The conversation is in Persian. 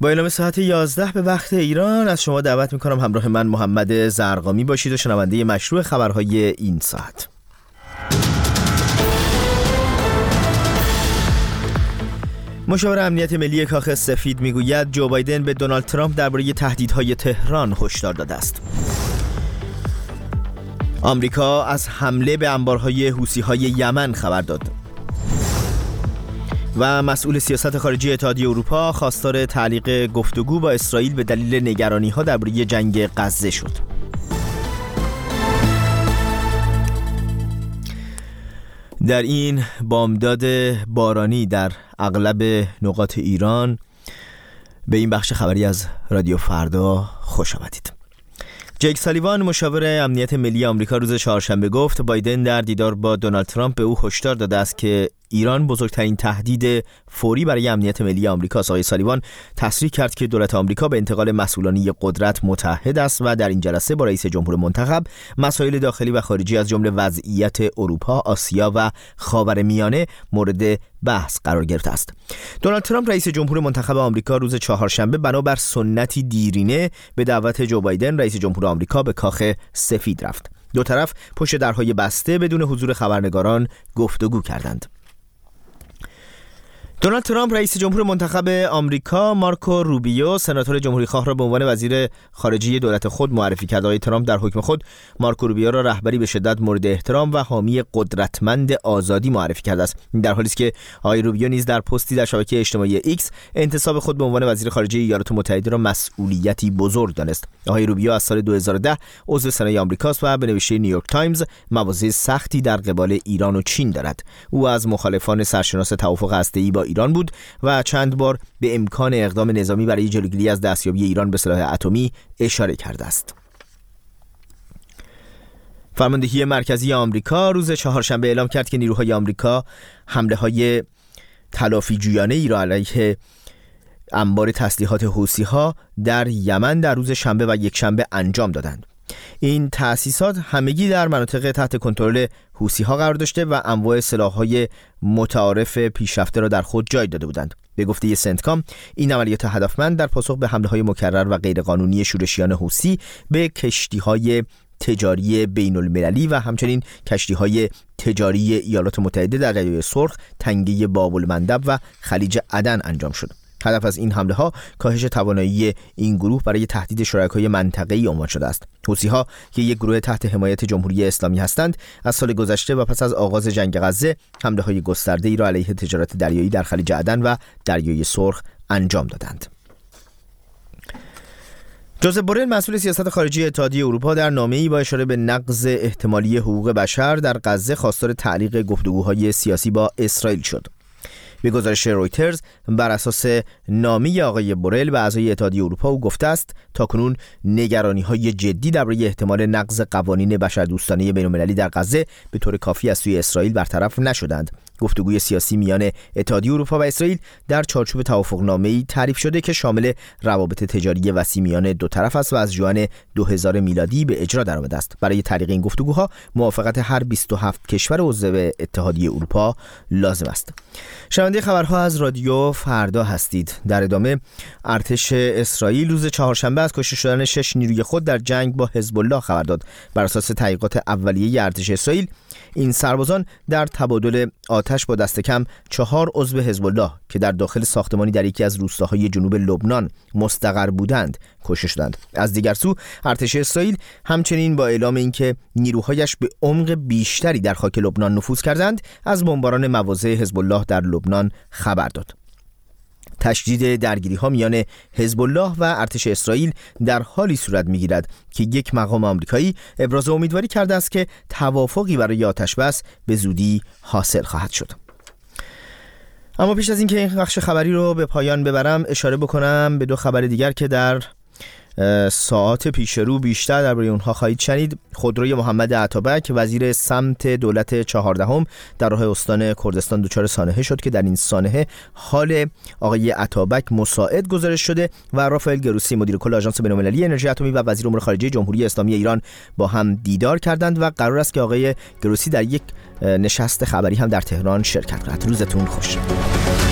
با اعلام ساعت 11 به وقت ایران از شما دعوت میکنم همراه من محمد زرقامی باشید و شنونده مشروع خبرهای این ساعت. مشاور امنیت ملی کاخ سفید میگوید جو بایدن به دونالد ترامپ درباره تهدیدهای تهران هشدار داده است. آمریکا از حمله به انبارهای حوثی‌های یمن خبر داد. و مسئول سیاست خارجی اتحادیه اروپا خواستار تعلیق گفتگو با اسرائیل به دلیل نگرانی‌ها درباره جنگ غزه شد. در این بامداد بارانی در اغلب نقاط ایران به این بخش خبری از رادیو فردا خوش آمدید. جیک سالیوان مشاور امنیت ملی آمریکا روز چهارشنبه گفت بایدن در دیدار با دونالد ترامپ به او هشدار داده است که ایران بزرگترین تهدید فوری برای امنیت ملی آمریکا است. آقای سالیوان تصریح کرد که دولت آمریکا به انتقال مسئولانی قدرت متحد است و در این جلسه با رئیس جمهور منتخب مسائل داخلی و خارجی از جمله وضعیت اروپا، آسیا و خاورمیانه مورد بحث قرار گرفته است. دونالد ترامپ رئیس جمهور منتخب آمریکا روز چهارشنبه بنابر سنتی دیرینه به دعوت جو بایدن رئیس جمهور آمریکا به کاخ سفید رفت. دو طرف پشت درهای بسته بدون حضور خبرنگاران گفتگو کردند. دونالد ترامپ رئیس جمهور منتخب آمریکا مارکو روبیو سناتور جمهوری خواه را به عنوان وزیر خارجه دولت خود معرفی کرد. آقای ترامپ در حکم خود مارکو روبیو را رهبری به شدت مورد احترام و حامی قدرتمند آزادی معرفی کرده است، در حالی است که آقای روبیو نیز در پستی در شبکه اجتماعی ایکس انتصاب خود به عنوان وزیر خارجه ایالات متحده را مسئولیتی بزرگ دانست. آقای روبیو از سال 2010 عضو سنای آمریکاست و به نوشته نیویورک تایمز مواضع سختی در قبال ایران و چین دارد. او از مخالفان سرشناس توافق هسته‌ای با ایران بود و چند بار به امکان اقدام نظامی برای جلوگیری از دستیابی ایران به سلاح اتمی اشاره کرده است. فرماندهی مرکزی آمریکا روز چهارشنبه اعلام کرد که نیروهای آمریکا حمله‌های تلافی جویانه ای را علیه انبار تسلیحات حوثی‌ها در یمن در روز شنبه و یکشنبه انجام دادند. این تأسیسات همگی در مناطق تحت کنترل حوثی‌ها قرار داشته و انواع سلاح‌های متعارف پیشرفته را در خود جای داده بودند. به گفته سنتکام این عملیات هدفمند در پاسخ به حمله‌های مکرر و غیرقانونی شورشیان حوثی به کشتی‌های تجاری بین‌المللی و همچنین کشتی‌های تجاری ایالات متحده در دریای سرخ، تنگه باب المندب و خلیج عدن انجام شد. هدف از این حمله ها کاهش توانایی این گروه برای تهدید شرکای منطقه‌ای عنوان شده است. حوثی‌ها که یک گروه تحت حمایت جمهوری اسلامی هستند، از سال گذشته و پس از آغاز جنگ غزه حمله‌های گسترده‌ای را علیه تجارت دریایی در خلیج عدن و دریای سرخ انجام دادند. جوزف بورل مسئول سیاست خارجی اتحادیه اروپا در نامه‌ای با اشاره به نقض احتمالی حقوق بشر در غزه خواستار تعلیق گفتگوهای سیاسی با اسرائیل شد. به گزارش رویترز بر اساس نامه آقای بورل به اعضای اتحادیه اروپا او گفته است تاکنون نگرانی‌های جدی درباره احتمال نقض قوانین بشردوستانه بین‌المللی در غزه به طور کافی از سوی اسرائیل برطرف نشدند. گفتگوی سیاسی میان اتحادیه اروپا و اسرائیل در چارچوب توافقنامه‌ای تعریف شده که شامل روابط تجاری وسیع میان دو طرف است و از ژوئن 2000 میلادی به اجرا درآمده است. برای تعلیق این گفتگوها موافقت هر 27 کشور عضو اتحادیه اروپا لازم است. شنونده خبرها از رادیو فردا هستید. در ادامه ارتش اسرائیل روز چهارشنبه از کشته شدن 6 نیروی خود در جنگ با حزب الله خبر داد. بر اساس تحقیقات اولیه ارتش اسرائیل این سربازان در تبادل آتش با دست کم 4 عضو حزب الله که در داخل ساختمانی در یکی از روستاهای جنوب لبنان مستقر بودند کشته شدند. از دیگر سو ارتش اسرائیل همچنین با اعلام اینکه نیروهایش به عمق بیشتری در خاک لبنان نفوذ کردند از بمباران مواضع حزب الله در لبنان خبر داد. تشدید درگیری‌ها میان حزب الله و ارتش اسرائیل در حالی صورت می‌گیرد که یک مقام آمریکایی ابراز امیدواری کرده است که توافقی برای آتش‌بس به زودی حاصل خواهد شد. اما پیش از اینکه این بخش خبری رو به پایان ببرم اشاره بکنم به 2 خبر دیگر که در ساعات پیش رو بیشتر درباره اونها خواهید شنید. خودروی محمد عطابک وزیر سمت دولت 14 در راه استان کردستان دچار سانحه شد که در این سانحه حال آقای عطابک مساعد گزارش شده و رافائل گروسی مدیر کل آژانس بین‌المللی انرژی اتمی و وزیر امور خارجه جمهوری اسلامی ایران با هم دیدار کردند و قرار است که آقای گروسی در یک نشست خبری هم در تهران شرکت کند. روزتون خوش.